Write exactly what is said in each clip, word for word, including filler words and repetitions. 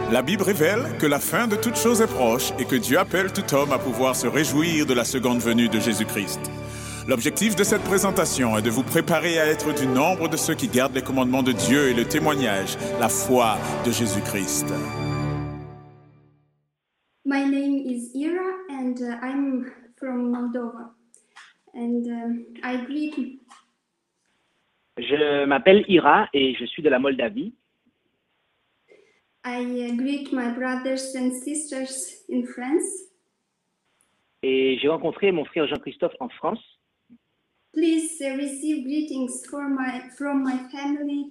La Bible révèle que la fin de toute chose est proche et que Dieu appelle tout homme à pouvoir se réjouir de la seconde venue de Jésus-Christ. L'objectif de cette présentation est de vous préparer à être du nombre de ceux qui gardent les commandements de Dieu et le témoignage, la foi de Jésus-Christ. My name is Ira and uh, I'm from Moldova. And um, I greet Je m'appelle Ira et je suis de la Moldavie. I uh, greet my brothers and sisters in France. Et j'ai rencontré mon frère Jean-Christophe en France. Please uh, receive greetings for my, from my family.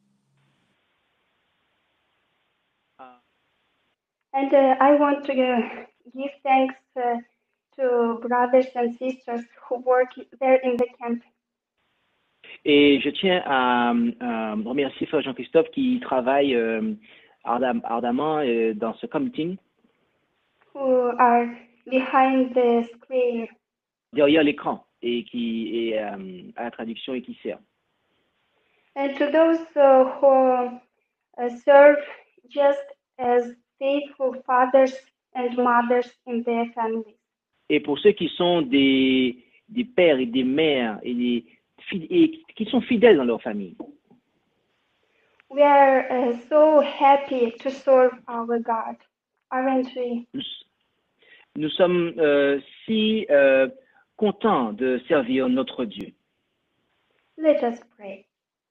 And uh, I want to uh, give thanks uh, to brothers and sisters who work there in the camp. Et je tiens à, à remercier frère Jean-Christophe qui travaille euh, ardem- ardemment euh, dans ce comité. Who are behind the screen. Derrière l'écran et qui est euh, à la traduction et qui sert. And to those uh, who uh, serve just as faithful fathers and mothers in their families. Et pour ceux qui sont des, des pères et des mères et, des, et qui sont fidèles dans leur famille. We are uh, so happy to serve our God, aren't we? Nous, nous sommes euh, si euh, contents de servir notre Dieu. Let us pray.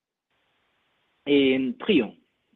Et prions.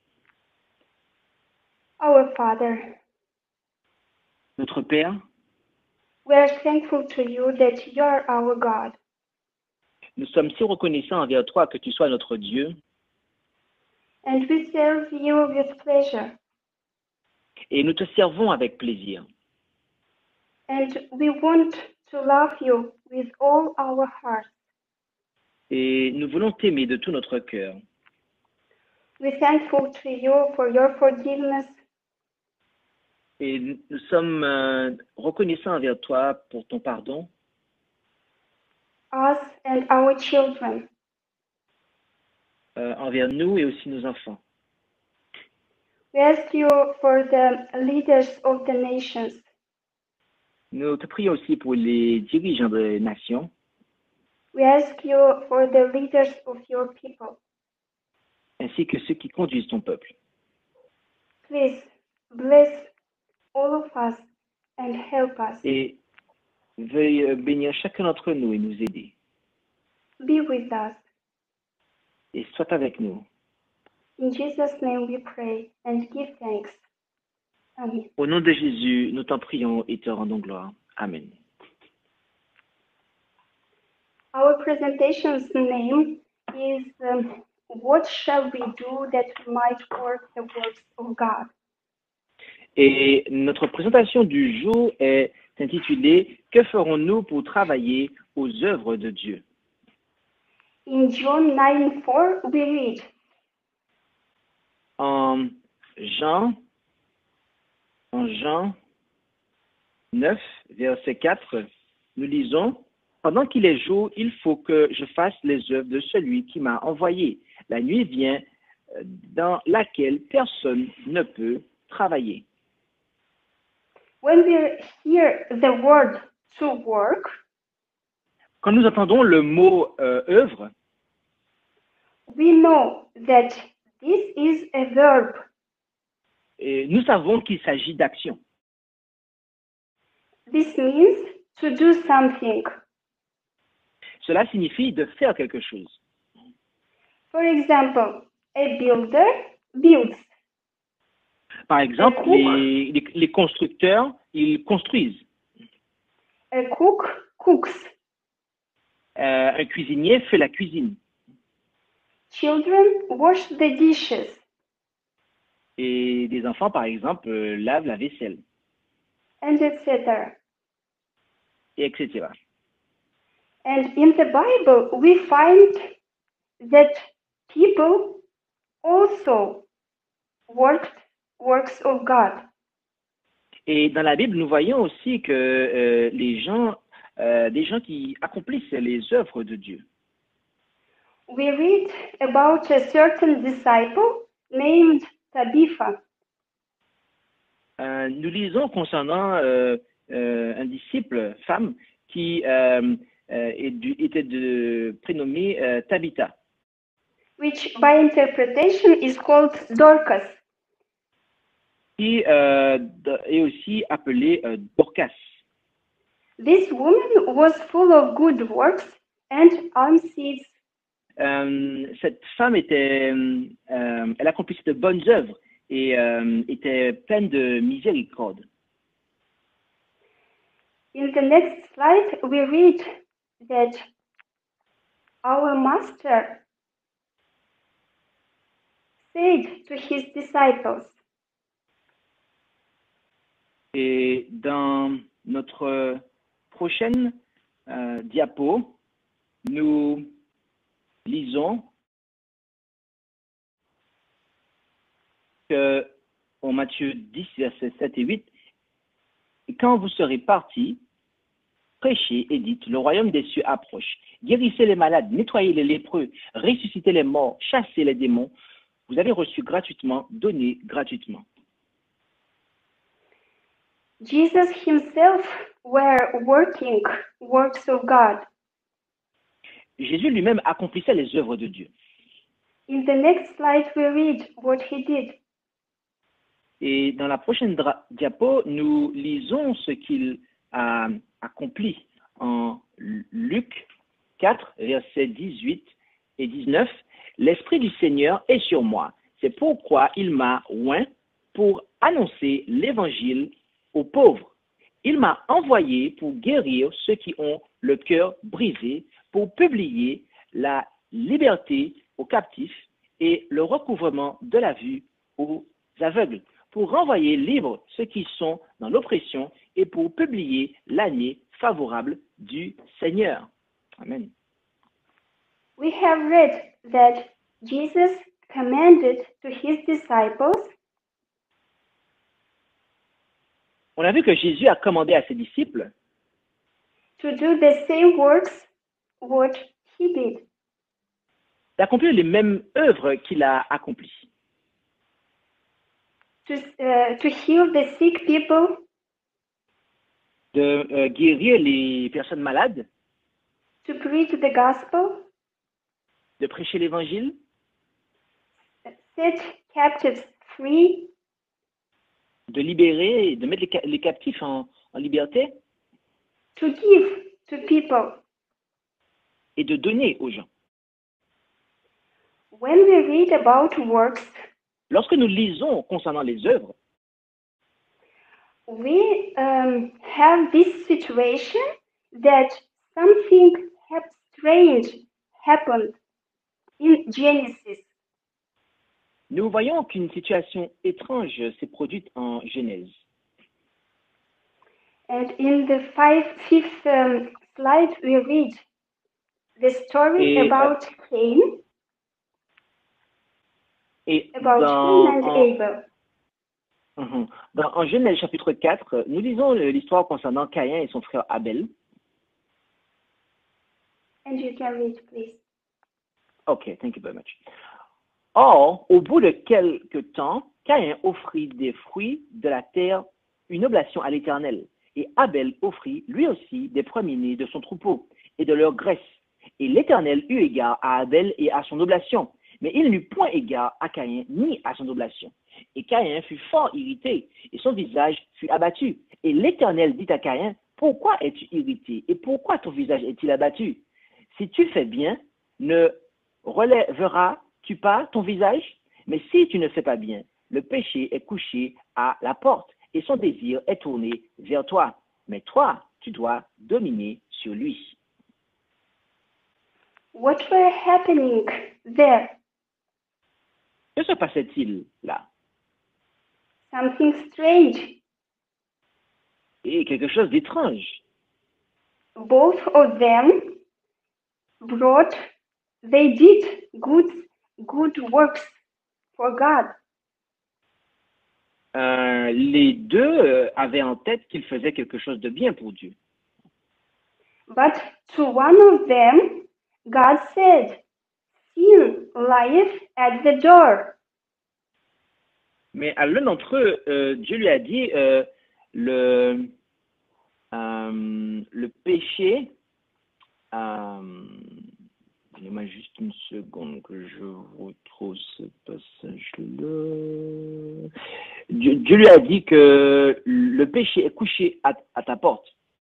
Our Father, Notre Père, we are thankful to you that you are our God. nous sommes si reconnaissants envers toi que tu sois notre Dieu. And we serve you with pleasure. Et nous te servons avec plaisir. And we want to love you with all our heart. Et nous voulons t'aimer de tout notre cœur. We're thankful to you for your forgiveness. Et nous sommes euh, reconnaissants envers toi pour ton pardon, Us and our children. euh, envers nous et aussi nos enfants. We ask you for the leaders of the nations. Nous te prions aussi pour les dirigeants des nations. We ask you for the leaders of your people. Ainsi que ceux qui conduisent ton peuple. Please bless all of us and help us. Et veuille bénir chacun d'entre nous et nous aider. Be with us. Et sois avec nous. In Jesus' name we pray and give thanks. Amen. Au nom de Jésus, nous t'en prions et te rendons gloire. Amen. Our presentation's name is um, What Shall We Do That We Might Work the Works of God? Et notre présentation du jour est intitulée « Que ferons-nous pour travailler aux œuvres de Dieu ?» In John nine four we read, En Jean, en Jean neuf, verset quatre, nous lisons « Pendant qu'il est jour, il faut que je fasse les œuvres de celui qui m'a envoyé. La nuit vient dans laquelle personne ne peut travailler. » when we hear the word to work, Quand nous entendons le mot euh, œuvre, we know that this is a verb. et nous savons qu'il s'agit d'action. This means to do something. Cela signifie de faire quelque chose. For example, a builder builds. Par exemple, Un cook. les, les, les constructeurs, ils construisent. A cook cooks. Euh, un cuisinier fait la cuisine. Children wash the dishes. Et des enfants, par exemple, euh, lavent la vaisselle, And et cetera. et et cetera. And in the Bible, we find that people also worked works of God. Et dans la Bible, nous voyons aussi que euh, les gens, euh, des gens qui accomplissent les œuvres de Dieu. We read about a certain disciple named Tabitha. euh, nous lisons concernant euh, euh, un disciple, femme, qui euh, euh, est du- était de, prénommée euh, Tabitha, which by interpretation is called Dorcas. qui euh, d- est aussi appelée euh, Dorcas. This woman was full of good works and almsdeeds. Euh, cette femme était, euh, elle accomplissait de bonnes œuvres et euh, était pleine de miséricorde. In the next slide, we read that our master said to his disciples, Et dans notre prochaine euh, diapo, nous lisons que en Matthieu dix, versets sept et huit, « Quand vous serez partis, prêchez et dites, le royaume des cieux approche. Guérissez les malades, nettoyez les lépreux, ressuscitez les morts, chassez les démons. Vous avez reçu gratuitement, donnez gratuitement. » Jesus himself were working works of God. Jésus lui-même accomplissait les œuvres de Dieu. In the next slide, we read what he did. Et dans la prochaine dra- diapo, nous lisons ce qu'il a accompli en Luc quatre, versets dix-huit et dix-neuf. « L'Esprit du Seigneur est sur moi. C'est pourquoi il m'a oint pour annoncer l'Évangile aux pauvres. Il m'a envoyé pour guérir ceux qui ont le cœur brisé, pour publier la liberté aux captifs et le recouvrement de la vue aux aveugles, pour renvoyer libres ceux qui sont dans l'oppression et pour publier l'année favorable du Seigneur. » Amen. We have read that Jesus commanded to his disciples On a vu que Jésus a commandé à ses disciples to do the same works what he did, d'accomplir les mêmes œuvres qu'il a accomplies, to, uh, to heal the sick people, de euh, guérir les personnes malades, to preach the gospel, de prêcher l'Évangile, set captives free, de libérer et de mettre les, ca- les captifs en, en liberté to give to people. et de donner aux gens. When we read about works, Lorsque nous lisons concernant les œuvres, we um, have this situation that something hap- strange happened in Genesis. nous voyons qu'une situation étrange s'est produite en Genèse. And in the five, fifth um, slide, we read the story Et, about Cain, Et about dans, Cain and en, Abel. Mhm. Dans- en Genèse chapitre quatre, nous lisons le- l'histoire concernant Caïn et son frère Abel. And you can read, please. Ok, thank you very much. Or, au bout de quelque temps, Caïn offrit des fruits de la terre une oblation à l'Éternel. Et Abel offrit lui aussi des premiers-nés de son troupeau et de leur graisse. Et l'Éternel eut égard à Abel et à son oblation, mais il n'eut point égard à Caïn ni à son oblation. Et Caïn fut fort irrité, et son visage fut abattu. Et l'Éternel dit à Caïn, « Pourquoi es-tu irrité, et pourquoi ton visage est-il abattu? Si tu fais bien, ne relèveras-tu pas ton visage? Mais si tu ne fais pas bien, le péché est couché à la porte, et son désir est tourné vers toi. Mais toi, tu dois dominer sur lui. » What were happening there? Que se passait-il là? Something strange. Et quelque chose d'étrange. Both of them brought, they did good, good works for God. Euh, les deux euh, avaient en tête qu'ils faisaient quelque chose de bien pour Dieu. But to one of them, God said, sin lieth at the door. Mais à l'un d'entre eux, euh, Dieu lui a dit, euh, le, euh, le péché, euh, donnez-moi juste une seconde que je retrouve ce passage-là. Dieu, Dieu lui a dit que le péché est couché à, à ta porte.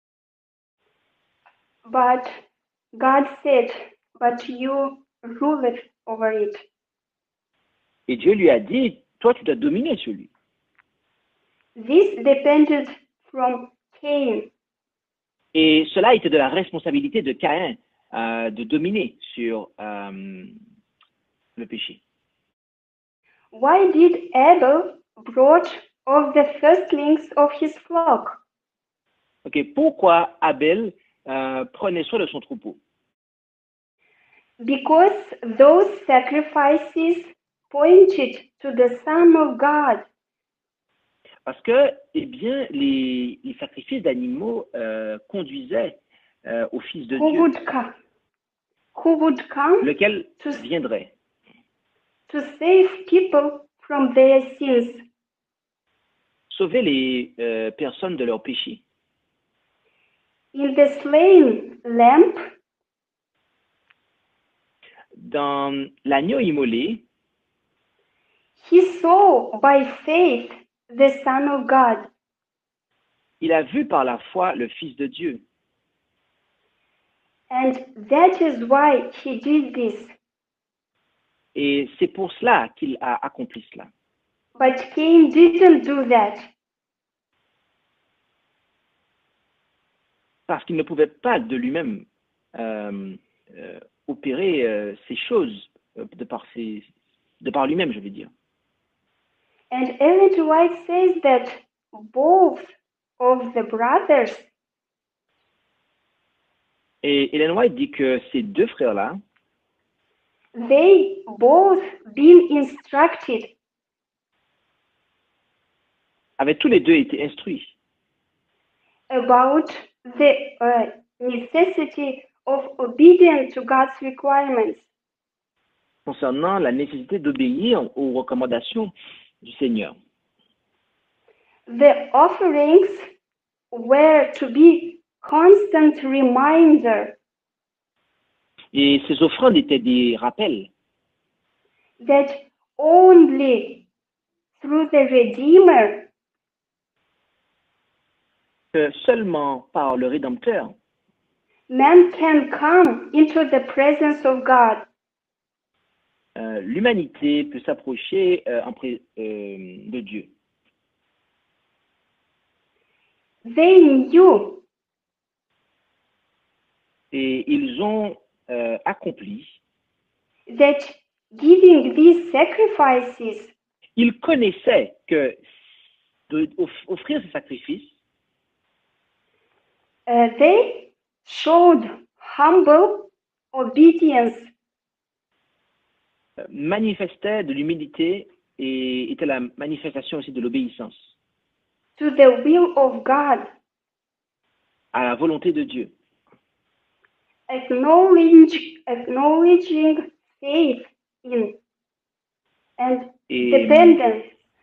But God said, but you rule it over it. Et Dieu lui a dit, toi tu dois dominer sur lui. This depended from Cain. Et cela était de la responsabilité de Caïn euh, de dominer sur euh, le péché. Why did Abel brought of the firstlings of his flock? Ok, pourquoi Abel euh, prenait soin de son troupeau? Because those sacrifices pointed to the Son of God. Parce que, eh bien, les, les sacrifices d'animaux euh, conduisaient euh, au Fils de Who Dieu, would come? Who would come lequel to, viendrait to save people from their sins? sauver les euh, personnes de leurs péchés. In the slain lamb, Dans l'agneau immolé, he saw by faith the Son of God. il a vu par la foi le Fils de Dieu. And that is why he did this. Et c'est pour cela qu'il a accompli cela. But Cain didn't do that. Parce qu'il ne pouvait pas de lui-même euh, euh, opérer euh, ces choses euh, de par, ses, de par lui-même, je veux dire. And Ellen G. White says that both of the brothers Et Ellen White dit que ces deux frères-là, they both been instructed avaient tous les deux été instruits about the uh, necessity of obedience to God's requirements. concernant la nécessité d'obéir aux recommandations du Seigneur. The offerings were to be constant reminder Et ces offrandes étaient des rappels that only through the Redeemer que seulement par le Rédempteur, man can come into the presence of God. euh, l'humanité peut s'approcher euh, en pré- euh, de Dieu. They knew Et ils ont euh, accompli, that giving these sacrifices ils connaissaient que de, off- offrir ces sacrifices, uh, they showed humble obedience euh, manifestait de l'humilité et était la manifestation aussi de l'obéissance to the will of God, à la volonté de Dieu. acknowledge, acknowledging faith in and Et, dependence.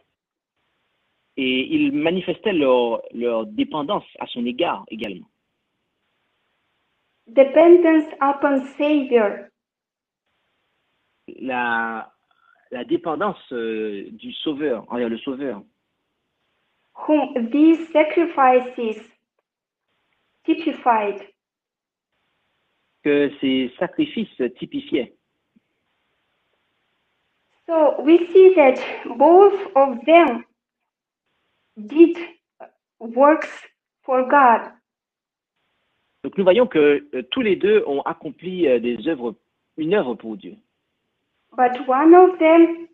et ils manifestaient leur, leur dépendance à son égard également. Dependence upon Savior, La, la dépendance euh, du Sauveur, envers le Sauveur, whom these sacrifices typified. que ces sacrifices typifiaient. So we see that both of them did works for God. Donc nous voyons que euh, tous les deux ont accompli euh, des œuvres, une œuvre pour Dieu. But one of them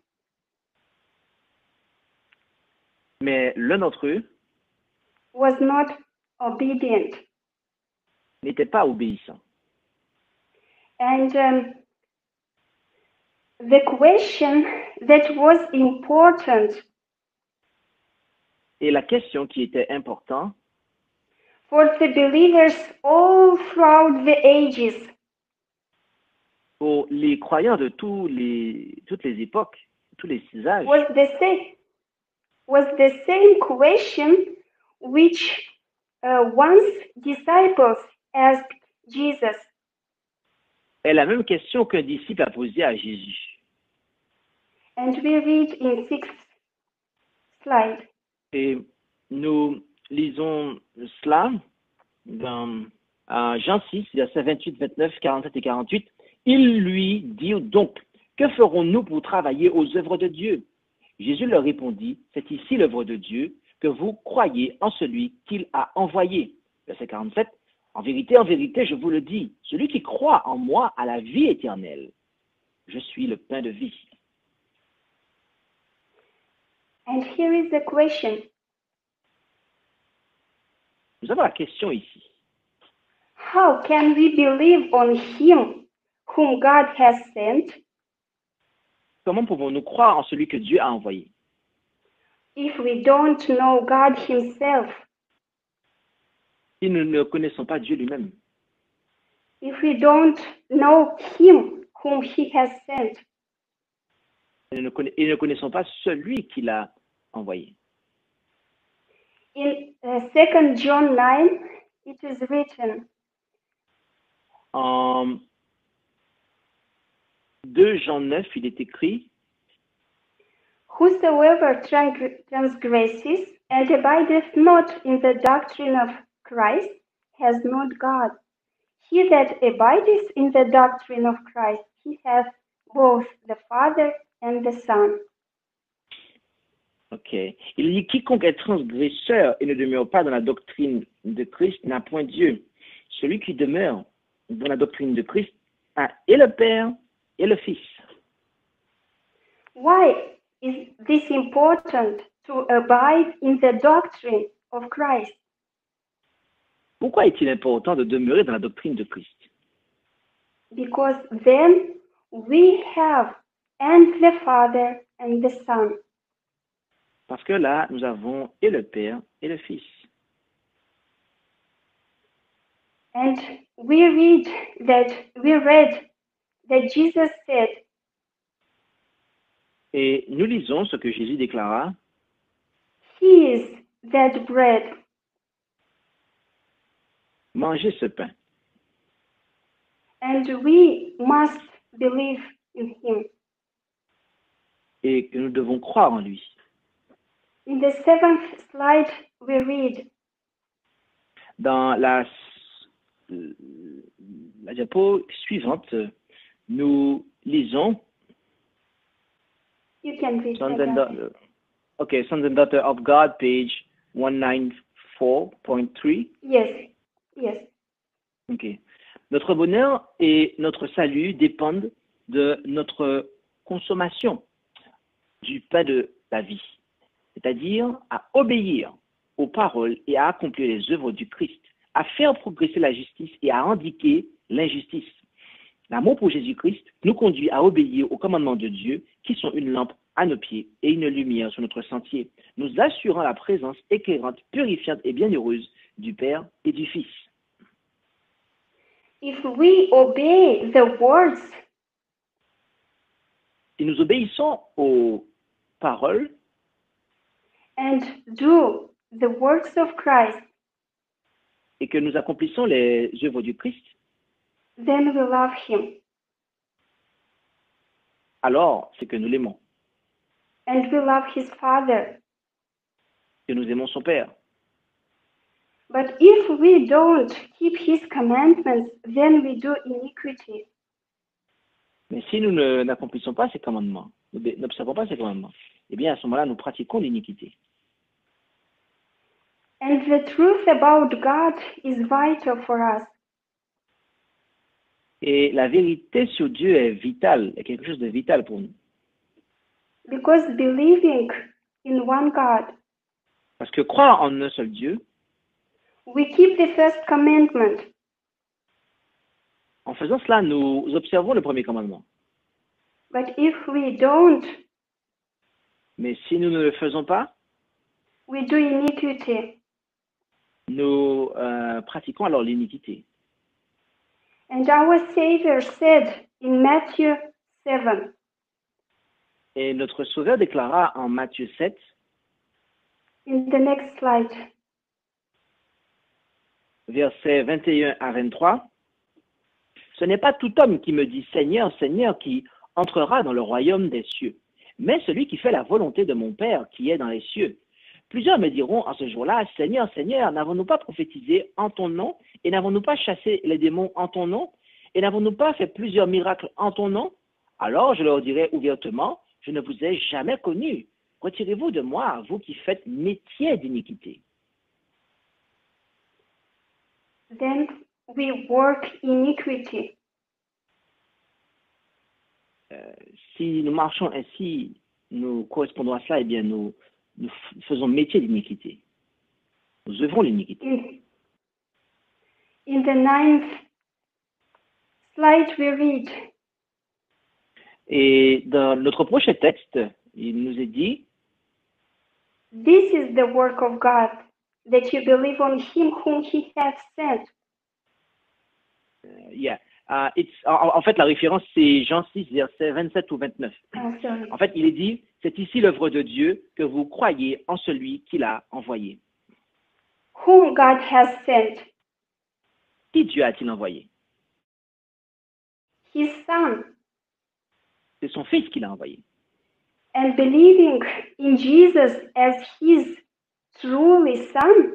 Mais l'un d'entre eux was not obedient. n'était pas obéissant. And um, the question that was important Et la question qui était importante for the believers all throughout the ages pour les croyants de tous les, toutes les époques, tous les âges, was the same. was the same question which uh, once disciples asked Jesus. est la même question qu'un disciple a posée à Jésus. And we read in sixth slide. Et nous lisons cela dans euh, Jean six, versets vingt-huit, vingt-neuf, quarante-sept et quarante-huit. Ils lui dirent donc, que ferons-nous pour travailler aux œuvres de Dieu? Jésus leur répondit, c'est ici l'œuvre de Dieu, que vous croyez en celui qu'il a envoyé. Verset quarante-sept. En vérité, en vérité, je vous le dis, celui qui croit en moi a la vie éternelle. Je suis le pain de vie. And here is the question. Nous avons la question ici. How can we believe on him whom God has sent Comment pouvons-nous croire en celui que Dieu a envoyé if we don't know God himself? si nous ne connaissons pas Dieu lui-même? If we don't know him whom he has sent? Et nous ne, conna- et ne connaissons pas celui qui l'a envoyé. In uh, Second John nine, it is written, En deux Jean neuf, il est écrit, whosoever trans- transgresses and abideth not in the doctrine of Christ has not God. He that abideth in the doctrine of Christ, he hath both the Father and the Son. ok, il dit, quiconque est transgresseur et ne demeure pas dans la doctrine de Christ n'a point Dieu. Celui qui demeure dans la doctrine de Christ a et le Père et le Fils. Why is this important to abide in the doctrine of Christ? Pourquoi est-il important de demeurer dans la doctrine de Christ? Because then we have and the Father and the Son. Parce que là, nous avons et le Père et le Fils. And we read that we read that Jesus said, Et nous lisons ce que Jésus déclara, He is that bread. mangez ce pain. And we must believe in him. Et que nous devons croire en lui. In the seventh slide, we read, Dans la, la diapo suivante, nous lisons you can read Sons that. and Daughters. Okay, Sons and Daughters of God, page one ninety-four point three. Yes, yes. Okay. Notre bonheur et notre salut dépendent de notre consommation du pain de la vie, c'est-à-dire à obéir aux paroles et à accomplir les œuvres du Christ, à faire progresser la justice et à endiguer l'injustice. L'amour pour Jésus-Christ nous conduit à obéir aux commandements de Dieu qui sont une lampe à nos pieds et une lumière sur notre sentier, nous assurant la présence éclairante, purifiante et bienheureuse du Père et du Fils. If we obey the words Si nous obéissons aux paroles and do the works of Christ, et que nous accomplissons les œuvres du Christ, then we love him alors c'est que nous l'aimons, and we love his Father. que nous aimons son Père. But if we don't keep his commandments, then we do iniquity. Mais si nous ne- n'accomplissons pas ces commandements, n'obé- n'observons pas ces commandements, eh bien à ce moment-là, nous pratiquons l'iniquité. And the truth about God is vital for us Et la vérité sur Dieu est vitale, est quelque chose de vital pour nous. because believing in one God, Parce que croire en un seul Dieu, we keep the first commandment. en faisant cela, nous observons le premier commandement. But if we don't, Mais si nous ne le faisons pas, we do iniquity. nous euh, pratiquons alors l'iniquité. And our Savior said in Matthew seven, Et notre Sauveur déclara en Matthieu sept, In the next slide. Versets vingt et un à vingt-trois. Ce n'est pas tout homme qui me dit Seigneur, Seigneur, qui entrera dans le royaume des cieux, mais celui qui fait la volonté de mon Père qui est dans les cieux. Plusieurs me diront en ce jour-là, Seigneur, Seigneur, n'avons-nous pas prophétisé en ton nom, et n'avons-nous pas chassé les démons en ton nom, et n'avons-nous pas fait plusieurs miracles en ton nom? Alors je leur dirai ouvertement, je ne vous ai jamais connu. Retirez-vous de moi, vous qui faites métier d'iniquité. Then we work iniquity. Euh, si nous marchons ainsi, nous correspondons à cela, eh bien nous, nous faisons métier d'iniquité. Nous œuvrons l'iniquité. In, in the ninth slide, we read, Et dans notre prochain texte, il nous est dit, This is the work of God, that you believe on him whom he hath sent. uh, yeah, uh, it's, en, en fait, la référence, c'est Jean six, versets vingt-sept ou vingt-neuf. Oh, sorry. En fait, il est dit, c'est ici l'œuvre de Dieu que vous croyez en celui qui l'a envoyé. Whom God has sent, Qui Dieu a-t-il envoyé? his son. C'est son Fils qui l'a envoyé. And believing in Jesus as his truly son,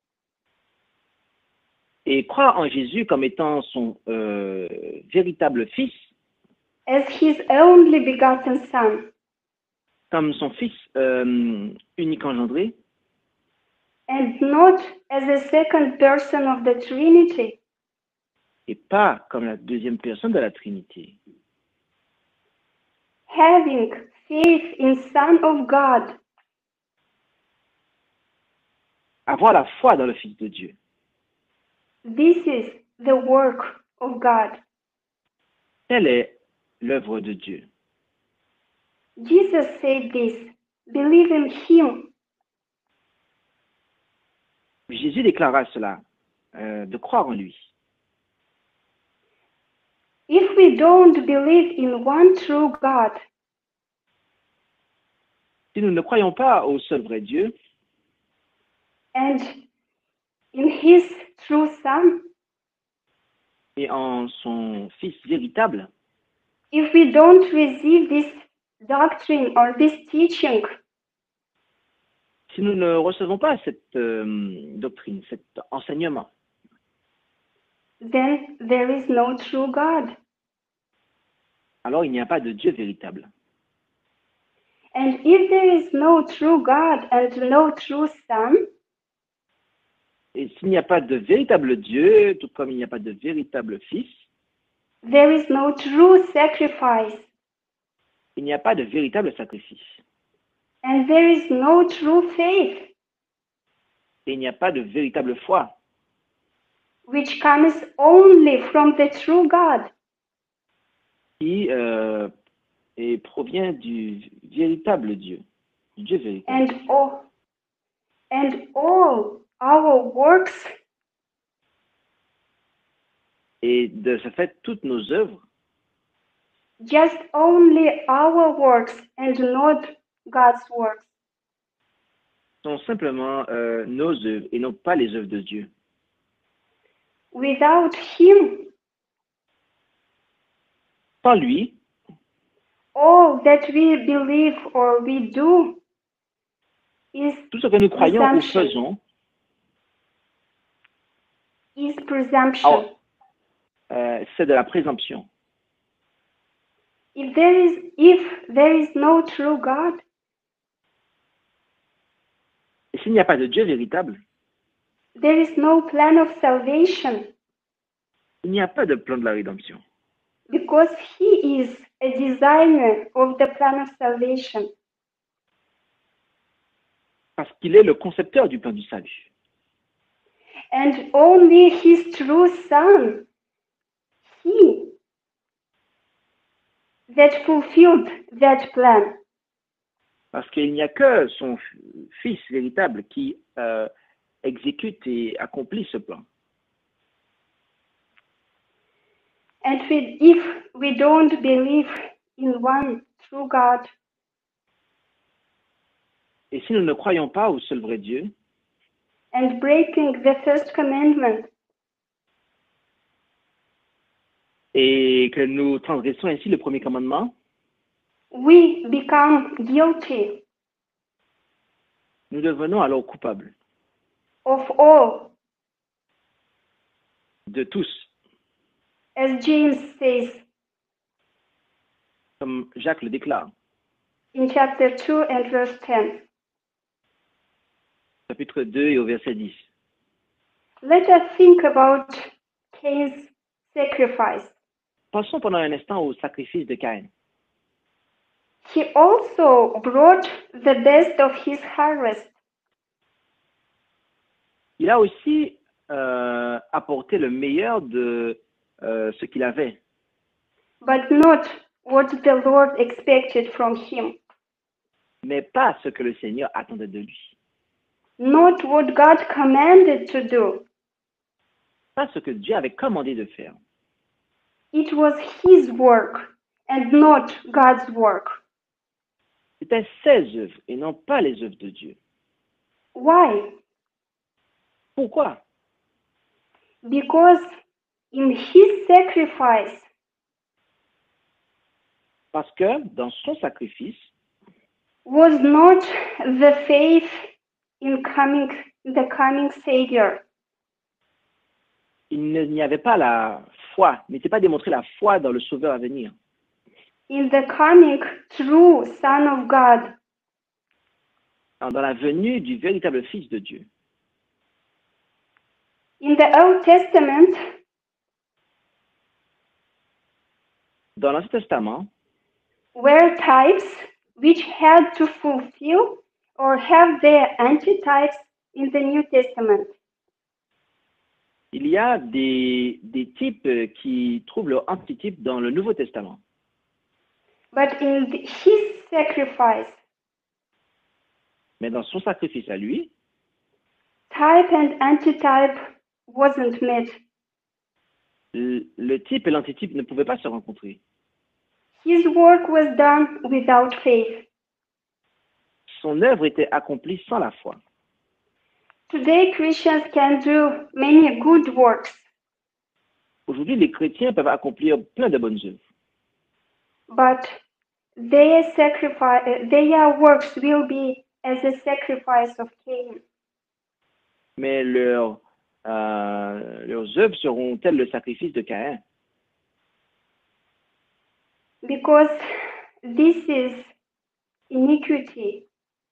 Et croire en Jésus comme étant son euh, véritable Fils, as his only begotten son, comme son Fils euh, unique engendré, and not as a second person of the Trinity, et pas comme la deuxième personne de la Trinité. having faith in Son of God, Avoir la foi dans le Fils de Dieu. this is the work of God. Telle est l'œuvre de Dieu. Jesus said this, believe in him. Jésus déclara cela, euh, de croire en lui. If we don't believe in one true God, Si nous ne croyons pas au seul vrai Dieu and in his true Son, et en son Fils véritable, if we don't receive this doctrine or this teaching, si nous ne recevons pas cette euh, doctrine, cet enseignement, then there is no true God. alors il n'y a pas de Dieu véritable. And if there is no true God and no true Son, Et s'il n'y a pas de véritable Dieu, tout comme il n'y a pas de véritable Fils, there is no true sacrifice, il n'y a pas de véritable sacrifice. and there is no true faith, Et il n'y a pas de véritable foi, which comes only from the true God. qui euh, et provient du véritable Dieu, du Dieu véritable. And all, and all our works Et de ce fait, toutes nos œuvres, just only our works and not God's works. sont simplement euh, nos œuvres et non pas les œuvres de Dieu. Without him, Sans lui, all that we believe or we do is tout ce que nous croyons ou presumption. faisons, Is presumption. euh, c'est de la présomption. If there is if there is no true God, Et s'il n'y a pas de Dieu véritable, there is no plan of salvation, il n'y a pas de plan de la rédemption. because he is a designer of the plan of salvation. Parce qu'il est le concepteur du plan du salut. And only his true son, he, that fulfilled that plan. Parce qu'il n'y a que son Fils véritable qui euh, exécute et accomplit ce plan. And we, if we don't believe in one true God, Et si nous ne croyons pas au seul vrai Dieu, and breaking the first commandment, et que nous transgressons ainsi le premier commandement, we become guilty nous devenons alors coupables of all, de tous, as James says comme Jacques le déclare, in chapter two and verse ten. chapitre deux et au verset dix. Let us think about Cain's sacrifice. Pensons pendant un instant au sacrifice de Caïn. He also brought the best of his harvest, Il a aussi euh, apporté le meilleur de euh, ce qu'il avait, but not what the Lord expected from him, mais pas ce que le Seigneur attendait de lui, not what God commanded to do. pas ce que Dieu avait commandé de faire. It was his work and not God's work. C'était ses œuvres et non pas les œuvres de Dieu. Why? Pourquoi? Because in his sacrifice, Parce que dans son sacrifice, was not the faith in coming the coming Savior. il n'y avait pas la foi, n'était pas démontré la foi dans le Sauveur à venir, In the coming true Son of God. dans la venue du véritable Fils de Dieu. In the Old Testament, Dans l'Ancien Testament, were types which had to fulfill or have their antitypes in the New Testament. il y a des, des types qui trouvent leur antitype dans le Nouveau Testament. But in the, his sacrifice, Mais dans son sacrifice à lui, type and antitype wasn't met. le, le type et l'antitype ne pouvaient pas se rencontrer. His work was done without faith. Son œuvre était accomplie sans la foi. Today, Christians can do many good works, Aujourd'hui, les chrétiens peuvent accomplir plein de bonnes œuvres, but their sacrifice, their works will be as a sacrifice of Cain. mais leurs, euh, leurs œuvres seront telles le sacrifice de Caïn. Because this is iniquity.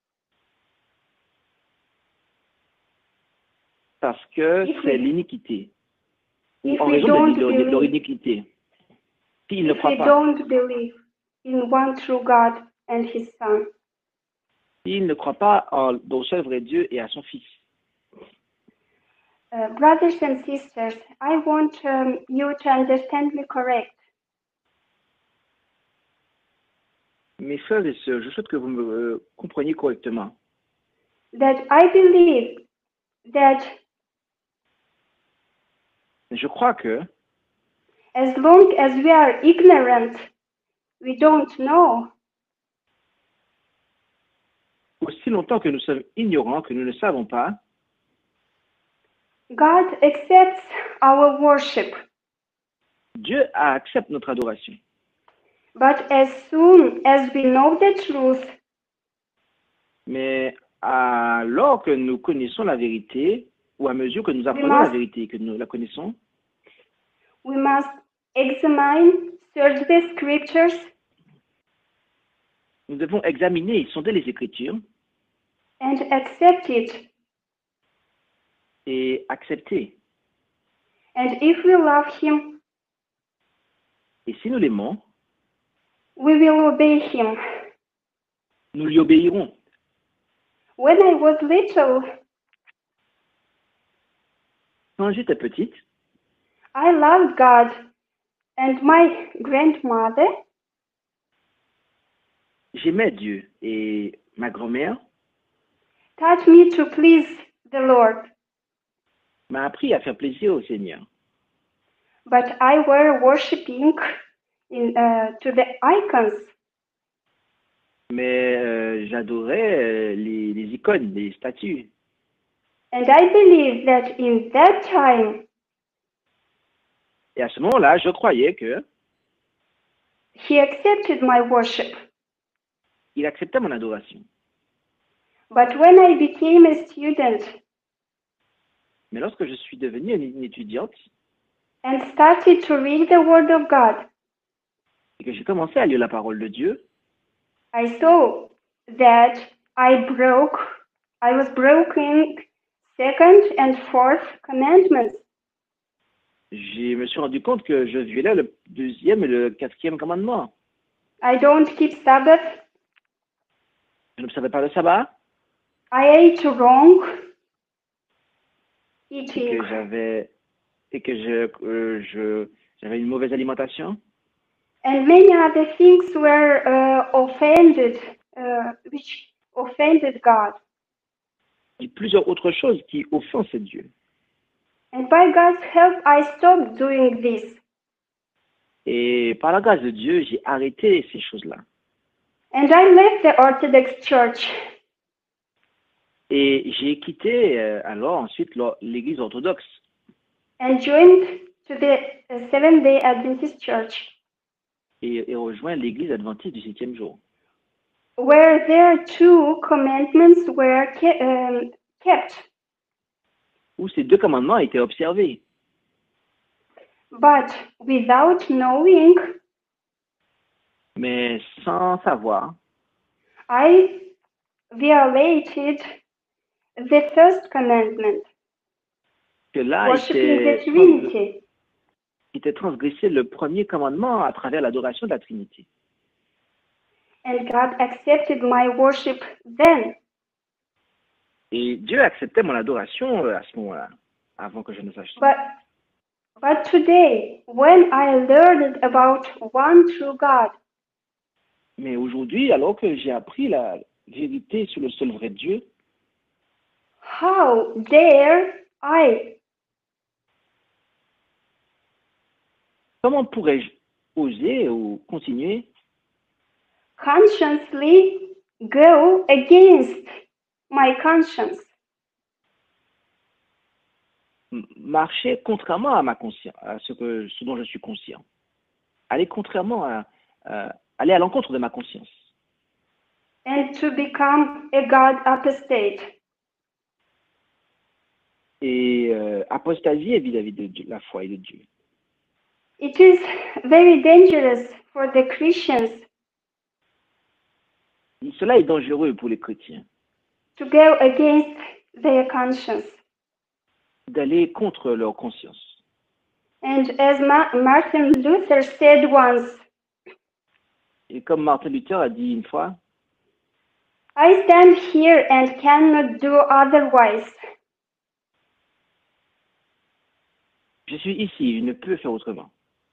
Parce que If c'est we- l'iniquité, ou If en we raison don't de, de, de leur believe, iniquité. S'ils ne if croient we pas, don't believe in one true God and His Son, s'ils ne croient pas en, au seul vrai Dieu et à son Fils. uh, brothers and sisters, I want um, you to understand me correct. Mes frères et sœurs, je souhaite que vous me euh, compreniez correctement. That I believe that Je crois que as long as we are ignorant, we don't know, aussi longtemps que nous sommes ignorants, que nous ne savons pas, God accepts our worship. Dieu accepte notre adoration. But as soon as we know the truth, Mais alors que nous connaissons la vérité, ou à mesure que nous apprenons must- la vérité, que nous la connaissons, we must examine, search the scriptures, nous devons examiner et sonder les Écritures and accept it. et accepter. And if we love Him, Et si nous l'aimons, we will obey Him. nous lui obéirons. When I was little, Quand j'étais petite, I loved God, and my grandmother j'aimais Dieu et ma grand-mère taught me to please the Lord. m'a appris à faire plaisir au Seigneur. But I were worshiping in, uh, to the icons. Mais euh, j'adorais euh, les, les icônes, les statues. And I believe that in that time, Et à ce moment-là, je croyais que he accepted my worship. il acceptait mon adoration. But when I became a student Mais lorsque je suis devenue une, une étudiante and started to read the Word of God, et que j'ai commencé à lire la parole de Dieu, I saw that I broke, I was broken second and fourth commandments. je me suis rendu compte que je violais le deuxième et le quatrième commandement. I don't keep Sabbath. Je n'observais pas le sabbat I ate wrong. et Eating. que j'avais et que je, euh, je j'avais une mauvaise alimentation. And many other things were uh, offended, uh, which offended God. Et plusieurs autres choses qui offensent Dieu. And by God's help, I stopped doing this. Et par la grâce de Dieu, j'ai arrêté ces choses-là. And I left the Orthodox Church. Et j'ai quitté euh, alors ensuite lo- l'église orthodoxe And joined to the uh, Seventh-day Adventist Church, et, et rejoint l'église adventiste du septième jour, where their two commandments were ke- um, kept. où ces deux commandements étaient observés. But without knowing, Mais sans savoir, I violated the first commandment, que là worshiping the était, trans- Trinity. était transgressé le premier commandement à travers l'adoration de la Trinité. And God accepted my worship then. Et Dieu acceptait mon adoration euh, à ce moment-là, avant que je ne sache ça. But but today, when I learned about one true God, Mais aujourd'hui, alors que j'ai appris la vérité sur le seul vrai Dieu, how dare I comment pourrais-je oser ou continuer consciously go against my conscience? m- marcher contrairement à ma conscience, à ce, que, ce dont je suis conscient, aller contrairement à, à- aller à l'encontre de ma conscience And to become a God apostate. et euh, apostasier vis-à-vis de Dieu- la foi et de Dieu. It is very dangerous for the Christians Cela est dangereux pour les chrétiens, to go against their conscience. d'aller contre leur conscience. And as Ma- Martin Luther said once, Et comme Martin Luther a dit une fois, I stand here and cannot do otherwise. je suis ici, je ne peux faire autrement.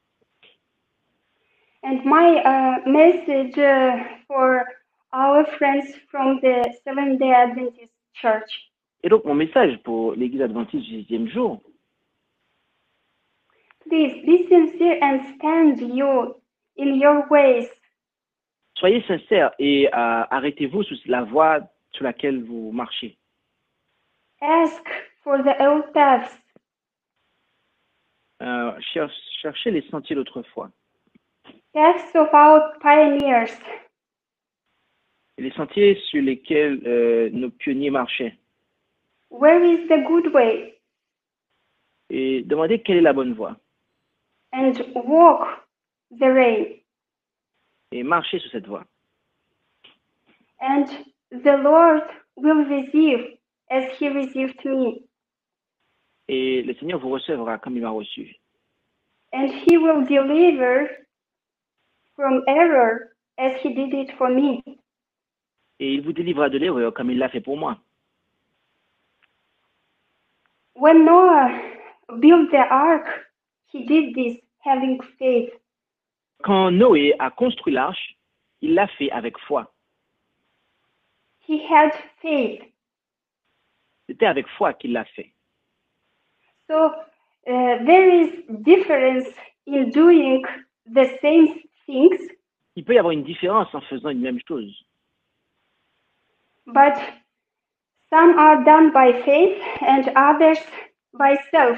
And my uh, message uh, for our friends from the Seventh-day Adventist Church, Et donc mon message pour l'église adventiste du sixième jour, please be sincere and stand you in your ways. soyez sincères et euh, arrêtez-vous sur la voie sur laquelle vous marchez. Ask for the old paths. Euh, cher- cherchez les sentiers d'autrefois, Paths of our pioneers. les sentiers sur lesquels euh, nos pionniers marchaient, Where is the good way? et demandez quelle est la bonne voie, And walk the way. et marchez sur cette voie. And the Lord will receive as he received me. Et le Seigneur vous recevra comme il m'a reçu. And he will deliver from error as he did it for me. Et il vous délivrera de l'erreur comme il l'a fait pour moi. When Noah built the ark, he did this having faith. Quand Noé a construit l'arche, il l'a fait avec foi. He had faith. C'était avec foi qu'il l'a fait. So uh, there is difference in doing the same things Il peut y avoir une différence en faisant une même chose. but some are done by faith and others by self.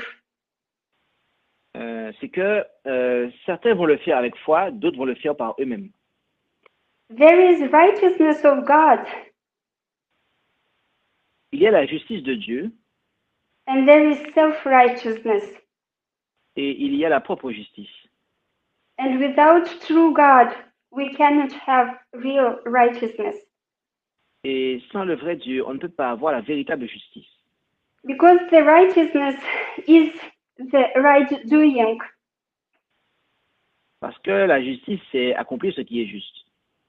Euh, c'est que euh, certains vont le faire avec foi, d'autres vont le faire par eux-mêmes. There is righteousness of God, Il y a la justice de Dieu and there is self-righteousness. et il y a la propre justice. And without true God, we cannot have real righteousness. Et sans le vrai Dieu, on ne peut pas avoir la véritable justice. Because the righteousness is the right doing. Parce que la justice, c'est accomplir ce qui est juste.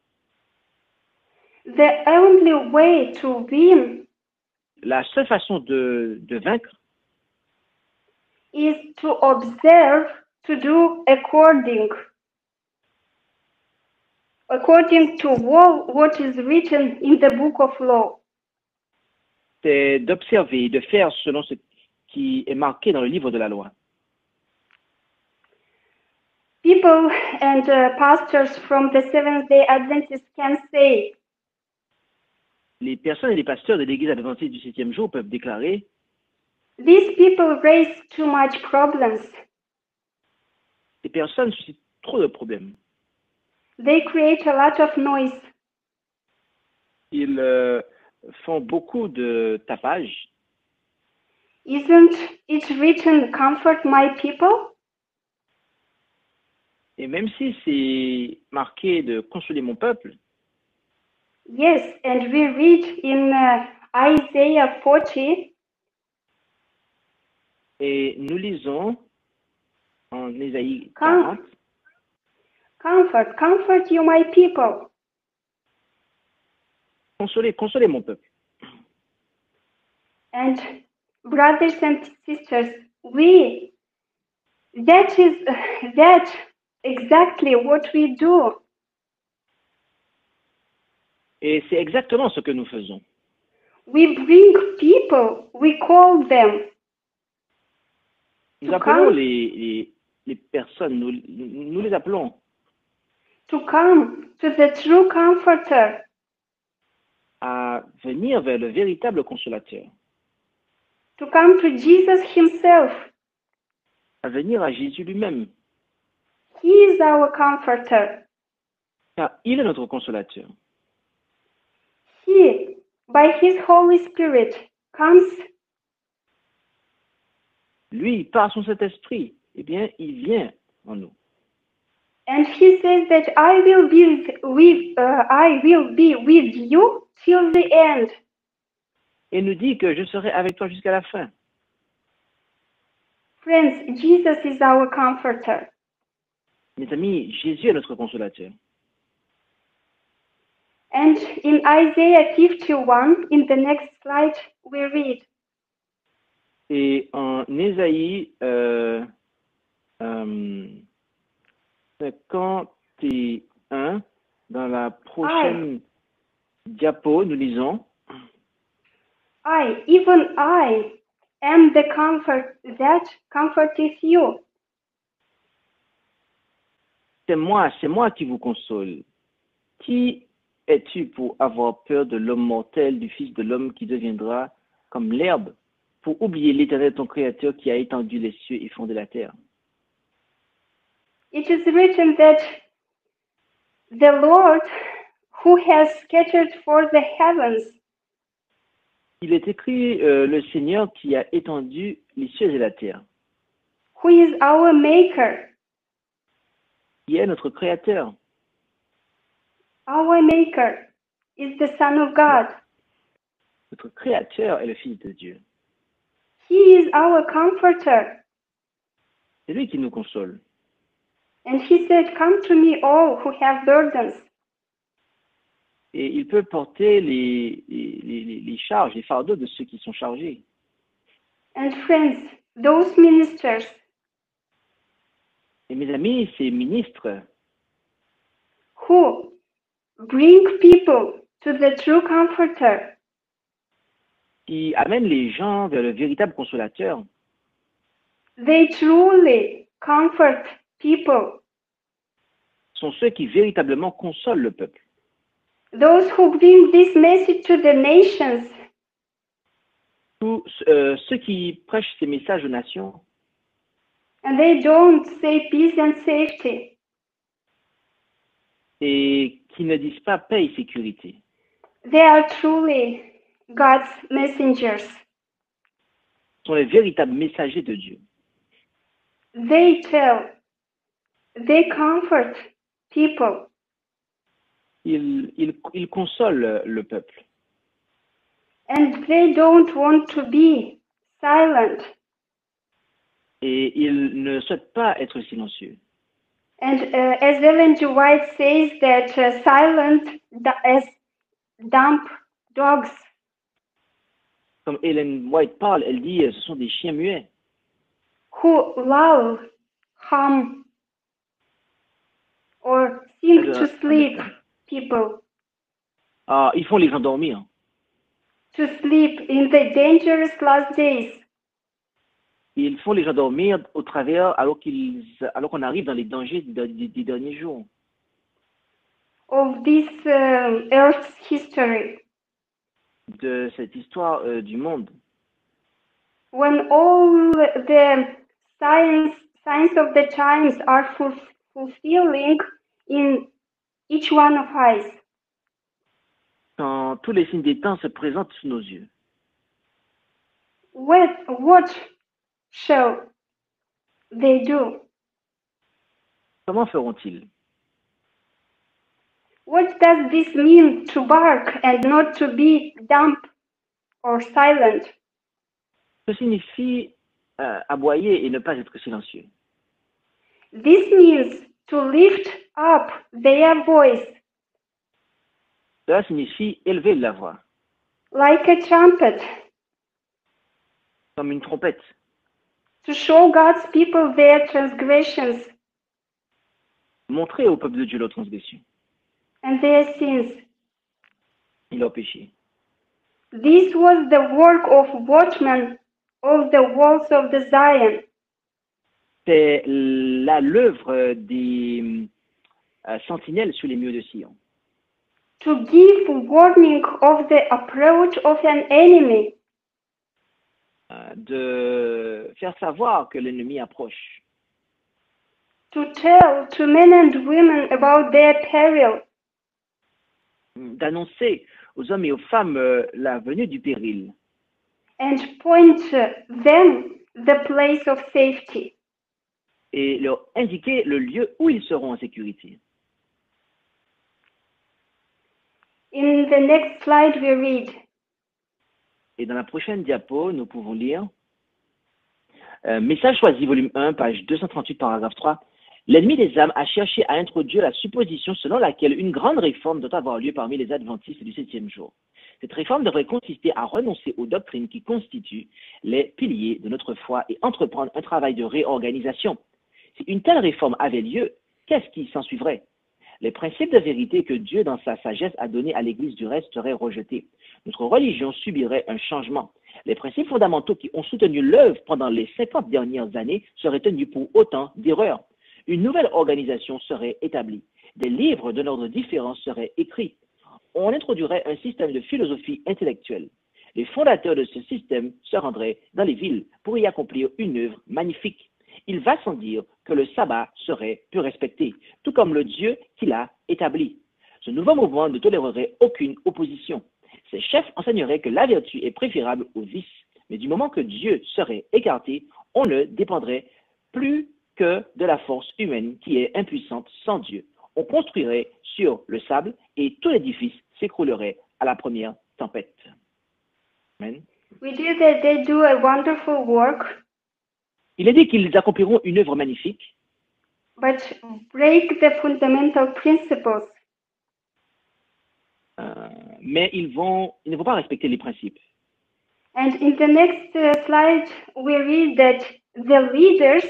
The only way to win La seule façon de, de vaincre, is to observe, to do according. According to all what is written in the book of law. c'est d'observer, de faire selon ce qui est marqué dans le livre de la loi. People and uh, pastors from the Seventh-day Adventists can say, Les personnes et les pasteurs de l'église adventiste du septième jour peuvent déclarer these people raise too much problems. ces personnes suscitent trop de problèmes. They create a lot of noise. Ils euh, font beaucoup de tapage. Isn't it written, comfort my people? Et même si c'est marqué de consoler mon peuple, Yes, and we read in uh, Isaiah forty, et nous lisons en Ésaïe Com- quarante, comfort, comfort you my people. consoler, consoler mon peuple. And brothers and sisters, we, that is, that exactly what we do. Et c'est exactement ce que nous faisons. We bring people, we call them Nous To appelons come. les, les, les personnes, nous, nous les appelons to come to the true comforter, à venir vers le véritable consolateur, to come to Jesus himself. à venir à Jésus lui-même, He is our comforter. car il est notre consolateur. He, by his Holy Spirit, comes Lui, par son Saint-Esprit, eh bien, il vient en nous. and he says that I will be with, uh, I will be with you till the end. Et nous dit que je serai avec toi jusqu'à la fin. Friends, Jesus is our comforter. Mes amis, Jésus est notre consolateur. And in Isaiah fifty-one, in the next slide, we read, Et en Ésaïe euh, euh, cinquante et un, dans la prochaine diapo, nous lisons I, even I, am the comfort that comforteth you. C'est moi, c'est moi qui vous console. Qui es-tu pour avoir peur de l'homme mortel, du Fils de l'homme qui deviendra comme l'herbe, pour oublier l'Éternel ton Créateur qui a étendu les cieux et fondé la terre? It is written that the Lord who has scattered forth the heavens Il est écrit euh, le Seigneur qui a étendu les cieux et la terre, who is our maker, qui est notre Créateur. our maker is the Son of God. Notre Créateur est le Fils de Dieu. He is our comforter. C'est lui qui nous console. And he said, come to me all who have burdens. Et il peut porter les, les, les, les charges, les fardeaux de ceux qui sont chargés. And friends, those ministers Et mes amis, ces ministres who bring people to the true comforter, qui amènent les gens vers le véritable consolateur, they truly comfort people. sont ceux qui véritablement consolent le peuple. those who bring this message to the nations, tous euh, ceux qui prêchent ces messages aux nations and they don't say peace and safety. et qui ne disent pas paix et sécurité. They are truly God's messengers. Sont les véritables messagers de Dieu. They tell, they comfort people. Ils, ils, ils consolent le peuple. And they don't want to be silent. Et ils ne souhaitent pas être silencieux. And uh, as Ellen G. White says that uh, silent as dumb dogs. Comme Ellen White parle, elle dit ce sont des chiens muets. Who love, hum, or sing to sleep people. Ah, ils font les gens dormir. To sleep in the dangerous last days. Ils font les gens dormir au travers alors qu'ils, alors qu'on arrive dans les dangers des, des, des derniers jours. Of this uh, Earth's history. De cette histoire euh, du monde. When all the signs, signs of the times are ful fulfilling in each one of us. Quand tous les signes des temps se présentent sous nos yeux. What, what shall they do? Comment feront-ils? What does this mean to bark and not to be dumb or silent? Ce signifie euh, aboyer et ne pas être silencieux. This means to lift up their voice. Cela signifie élever la voix. Like a trumpet. Comme une trompette. To show God's people their transgressions. Montrer au peuple de Dieu leurs transgressions. And their sins. Et leurs péchés. This was the work of watchmen of the walls of the Zion. C'est là l'œuvre des euh, sentinelles sur les murs de Sion. To give warning of the approach of an enemy. Euh, de faire savoir que l'ennemi approche. To tell to men and women about their peril. D'annoncer aux hommes et aux femmes euh, la venue du péril. And point them the place of safety. Et leur indiquer le lieu où ils seront en sécurité. In the next slide we read. Et dans la prochaine diapo, nous pouvons lire euh, Message choisi, volume un, page deux cent trente-huit, paragraphe trois. L'ennemi des âmes a cherché à introduire la supposition selon laquelle une grande réforme doit avoir lieu parmi les adventistes du septième jour. Cette réforme devrait consister à renoncer aux doctrines qui constituent les piliers de notre foi et entreprendre un travail de réorganisation. Si une telle réforme avait lieu, qu'est-ce qui s'en suivrait? Les principes de vérité que Dieu, dans sa sagesse, a donnés à l'Église du reste seraient rejetés. Notre religion subirait un changement. Les principes fondamentaux qui ont soutenu l'œuvre pendant les cinquante dernières années seraient tenus pour autant d'erreurs. Une nouvelle organisation serait établie. Des livres d'un ordre différent seraient écrits. On introduirait un système de philosophie intellectuelle. Les fondateurs de ce système se rendraient dans les villes pour y accomplir une œuvre magnifique. Il va sans dire que le sabbat serait plus respecté, tout comme le Dieu qui l'a établi. Ce nouveau mouvement ne tolérerait aucune opposition. Ses chefs enseigneraient que la vertu est préférable au vice, mais du moment que Dieu serait écarté, on ne dépendrait plus que de la force humaine qui est impuissante sans Dieu. On construirait sur le sable et tout l'édifice s'écroulerait à la première tempête. Amen. We do that they do a wonderful work. Il est dit qu'ils accompliront une œuvre magnifique, but break the fundamental principles. Euh, mais ils, vont, ils ne vont pas respecter les principes. And in the next uh, slide, we read that the leaders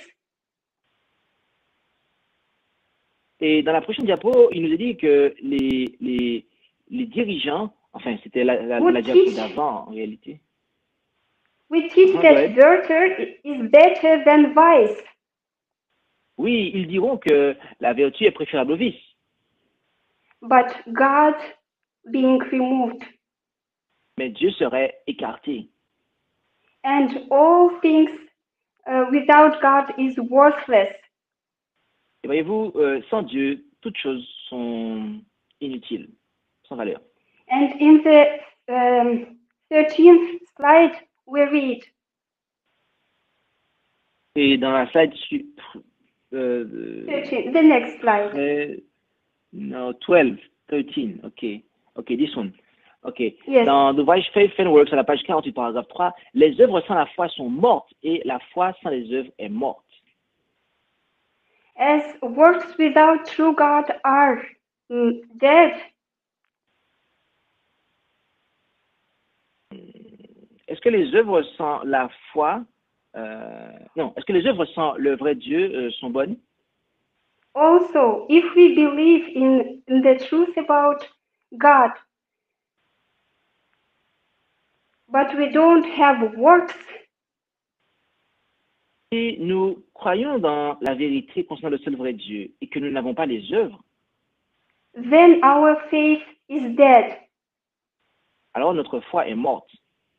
Et dans la prochaine diapo, il nous est dit que les, les, les dirigeants, enfin c'était la, la, la diapo d'avant en réalité. We teach Oh, that virtue is better than vice. Oui, ils diront que la vertu est préférable au vice. But God being removed, mais Dieu serait écarté. and all things uh, without God is worthless. Et voyez-vous, euh, sans Dieu, toutes choses sont inutiles, sans valeur. And in the um, thirteenth slide, we read, Et dans la slide su- euh, thirteen, the next slide. euh, no, twelve, thirteen, ok, ok, this one. Ok. Yes. Dans l'ouvrage Faith and Works, à la page quarante-huit, paragraphe trois, les œuvres sans la foi sont mortes et la foi sans les œuvres est morte. As works without true God are mm, dead, Est-ce que les œuvres sans la foi, euh, non, est-ce que les œuvres sans le vrai Dieu euh, sont bonnes? also, if we believe in, in the truth about God, but we don't have works, Si nous croyons dans la vérité concernant le seul vrai Dieu et que nous n'avons pas les œuvres, then our faith is dead. alors notre foi est morte.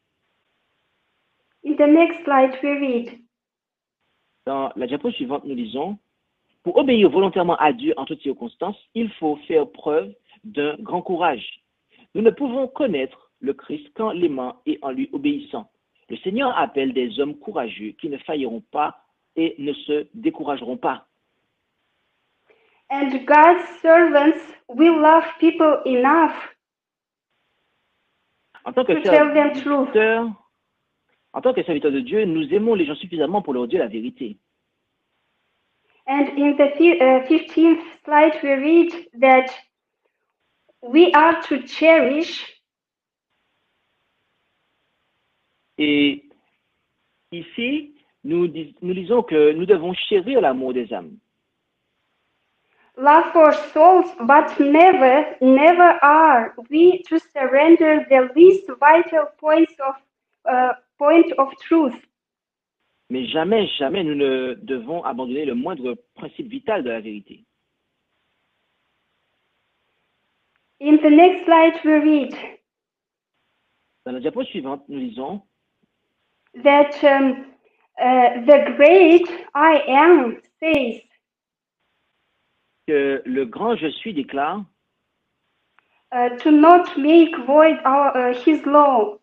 In the next slide, we read, Dans la diapo suivante, nous lisons, pour obéir volontairement à Dieu en toutes circonstances, il faut faire preuve d'un grand courage. Nous ne pouvons connaître le Christ qu'en l'aimant et en lui obéissant. Le Seigneur appelle des hommes courageux qui ne failliront pas et ne se décourageront pas. and God's servants will love people enough En tant que to tell them truth. serviteurs, en tant que serviteurs de Dieu, nous aimons les gens suffisamment pour leur dire la vérité. And in the fi- uh, fifteenth slide, we read that we are to cherish Et ici, nous, dis- nous disons que nous devons chérir l'amour des âmes. love for souls, but never, never are we to surrender the least vital points of uh, point of truth. Mais jamais, jamais nous ne devons abandonner le moindre principe vital de la vérité. In the next slide, we read Dans la diapo suivante, nous lisons that um, uh, the great I am says, que le grand je suis déclare uh, to not make void our, uh, his law.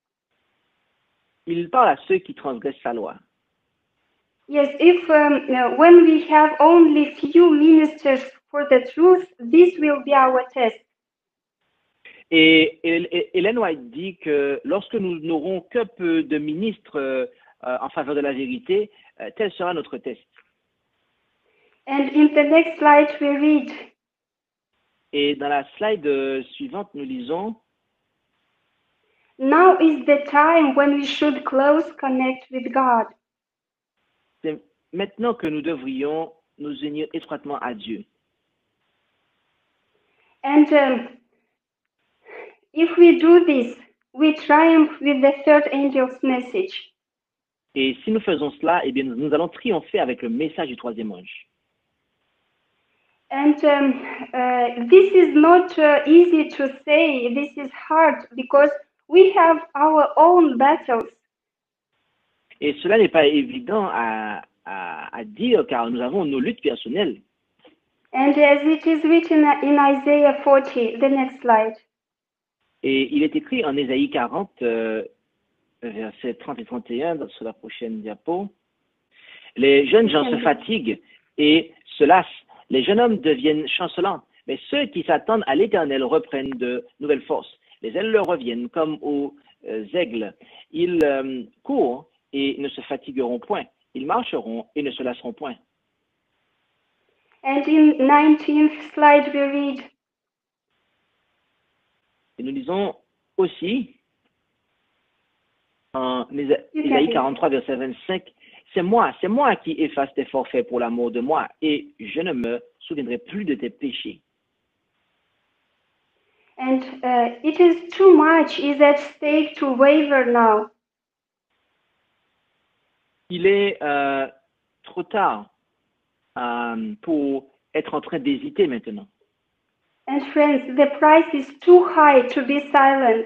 il parle à ceux qui transgressent sa loi. Yes, if um, uh, when we have only few ministers for the truth, this will be our test. Et, et, Ellen White dit que lorsque nous n'aurons que peu de ministres euh, en faveur de la vérité, euh, tel sera notre test. And in the next slide, we read Et dans la slide euh, suivante, nous lisons now is the time when we should close connect with God. c'est maintenant que nous devrions nous unir étroitement à Dieu. And um, if we do this, we triumph with the third angel's message. Et si nous faisons cela, eh bien, nous, nous allons triompher avec le message du troisième ange. And um, uh, this is not uh, easy to say, this is hard because we have our own battles. Et cela n'est pas évident à, à, à dire car nous avons nos luttes personnelles. And as it is written in Isaiah forty, the next slide. Et il est écrit en Ésaïe quarante, euh, versets trente et trente et un, sur la prochaine diapo. Les jeunes gens se fatiguent et se lassent. Les jeunes hommes deviennent chancelants. Mais ceux qui s'attendent à l'Éternel reprennent de nouvelles forces. Les ailes leur reviennent comme aux euh, aigles. Ils euh, courent et ne se fatigueront point. Ils marcheront et ne se lasseront point. And in nineteenth slide, we read, Et nous lisons aussi en Ésaïe quarante-trois, verset vingt-cinq, « C'est moi, c'est moi qui efface tes forfaits pour l'amour de moi, et je ne me souviendrai plus de tes péchés. » and uh, it is too much is at stake to waver now. Il est euh, trop tard euh, pour être en train d'hésiter maintenant. And friends, the price is too high to be silent.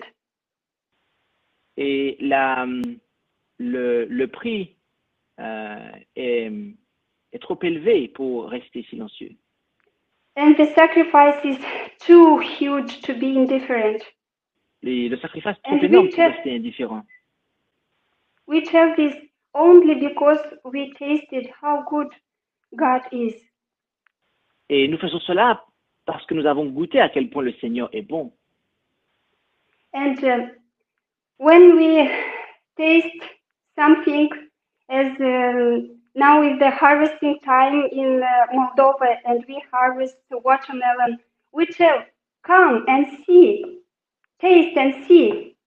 Et la, le, le prix euh, est, est trop élevé pour rester silencieux. And the sacrifice is too huge to be indifferent. Et le sacrifice est trop And we énorme pour tell- rester indifférent. We tell this only because we tasted how good God is. Et nous faisons cela parce que nous avons goûté à quel point le Seigneur est bon. And uh, when we taste something, as um, now is the harvesting time in uh, Moldova, and we harvest the watermelon, we tell, come and see, taste and see.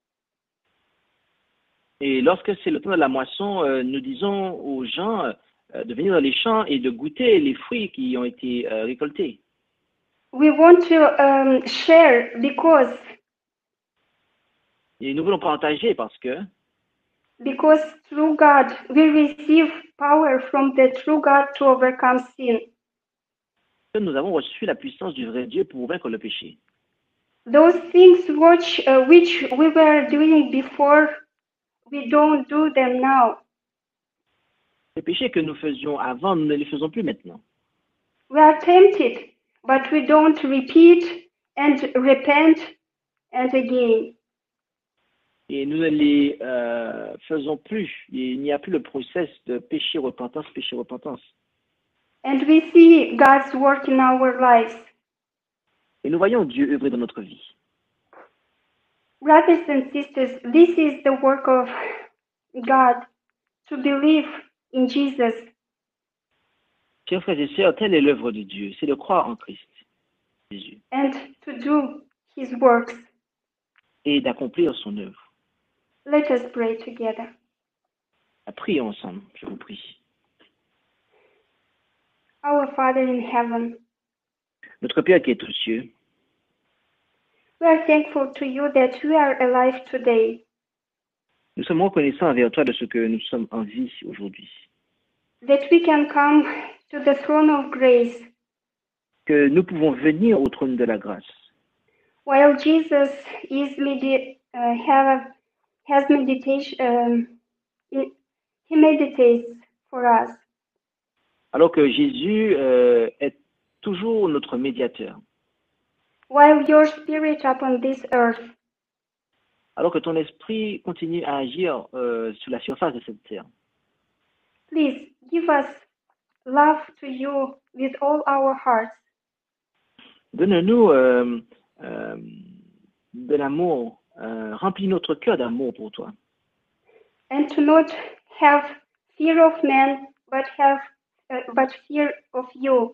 Et lorsque c'est le temps de la moisson, euh, nous disons aux gens euh, de venir dans les champs et de goûter les fruits qui ont été euh, récoltés. We want to um, share because Et nous voulons partager parce que because through God we receive power from the true God to overcome sin. nous avons reçu la puissance du vrai Dieu pour vaincre le péché. Those things which uh, which we were doing before, we don't do them now. Les péchés que nous faisions avant, nous ne les faisons plus maintenant. We are tempted, but we don't repeat and repent and again. Et nous ne les euh, faisons plus. Il n'y a plus le process de péché, repentance, péché, repentance. And we see God's work in our lives. Et nous voyons Dieu œuvrer dans notre vie. Brothers and sisters, this is the work of God, to believe in Jesus. Chers frères et sœurs, telle est l'œuvre de Dieu, c'est de croire en Christ, Jésus, And to do his works. et d'accomplir son œuvre. Let us pray together. Prions ensemble, je vous prie. Our Father in heaven, Notre Père qui est aux cieux, we are thankful to you that we are alive today, nous sommes reconnaissants envers toi de ce que nous sommes en vie aujourd'hui. that we can come to the throne of grace Que nous pouvons venir au trône de la grâce. while Jesus is medi- uh, have, has meditation, um, he he meditates for us. Alors que Jésus euh, est toujours notre médiateur. While your spirit upon this earth, Alors que ton esprit continue à agir euh, sur la surface de cette terre. please give us love to you with all our hearts, Donne-nous euh, euh, de l'amour, euh, remplis notre cœur d'amour pour toi. and to not have fear of men, but have uh, but fear of you.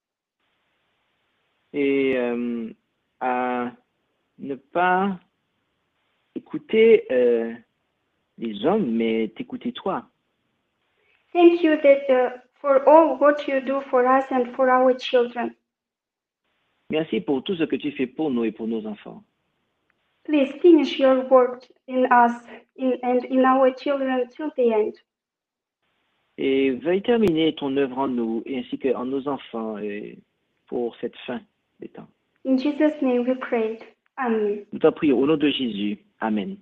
Et euh, à ne pas écouter euh, les hommes, mais t'écouter toi. Thank you that uh, for all what you do for us and for our children. Merci pour tout ce que tu fais pour nous et pour nos enfants. Please finish your work in us in, and in our children till the end. Et veuille terminer ton œuvre en nous, et ainsi qu'en nos enfants, et pour cette fin des temps. In Jesus' name we prayed. Amen. Nous t'en prions au nom de Jésus. Amen.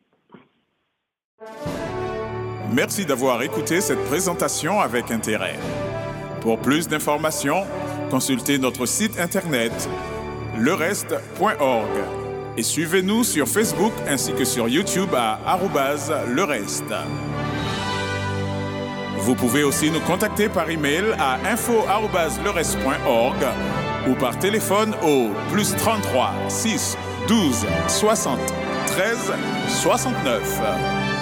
Merci d'avoir écouté cette présentation avec intérêt. Pour plus d'informations, consultez notre site internet le reste point org et suivez-nous sur Facebook ainsi que sur YouTube à arobase lereste. Vous pouvez aussi nous contacter par email à info arobase lereste point org ou par téléphone au plus trente-trois six douze soixante treize soixante-neuf.